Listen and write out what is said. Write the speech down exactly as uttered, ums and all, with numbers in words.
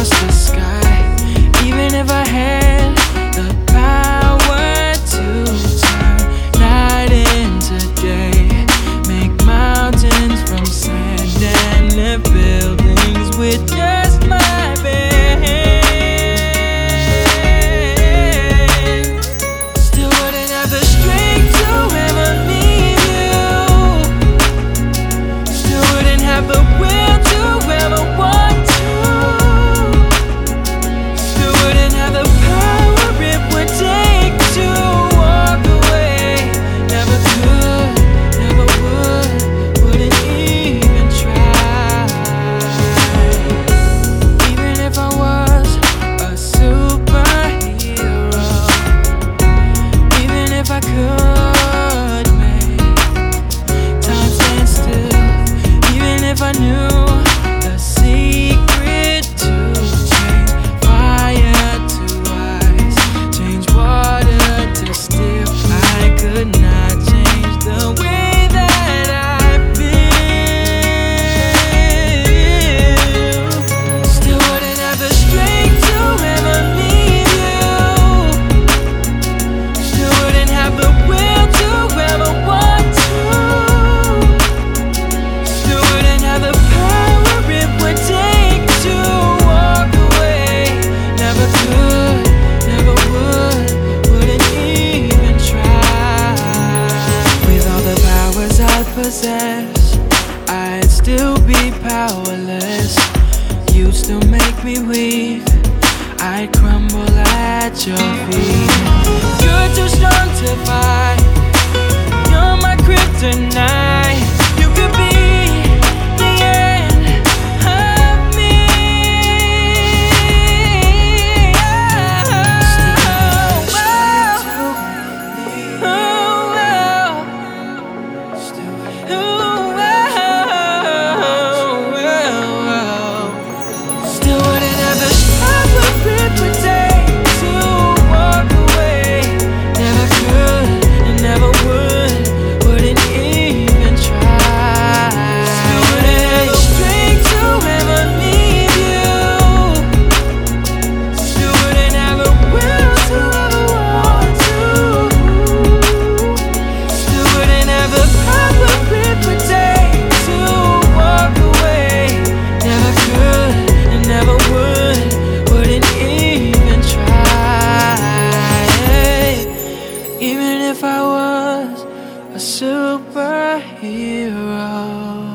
across the sky. Even if I had the power to turn night into day, make mountains from sand and live buildings with just my bed, still wouldn't have the strength to ever leave you. Still wouldn't have the will to ever want to. Still wouldn't have the power it would take to walk away. Never could, never would, wouldn't even try. Even if I was a superhero, even if I could make time stand still, even if I knew the secret to change fire to ice, change water to steel, I could not change the way that I feel. Still wouldn't have the strength to ever leave you. Still wouldn't have the will to ever want to. Still wouldn't have the power it would take to walk away. Never could, never would, wouldn't even try. With all the powers I possess, I'd still be powerless. You still make me weak, I'd crumble at your feet. You're too strong to fight, you're my kryptonite. You could be the end of me. Oh, oh, oh, oh. Still wouldn't have the power it would take to walk away. Never could and never would, wouldn't even try. Still wouldn't have the strength to ever leave you. Still wouldn't have the will to ever want to. Still wouldn't have the power it would take to walk away. Never could and never would, wouldn't even try. Even if I was a superhero.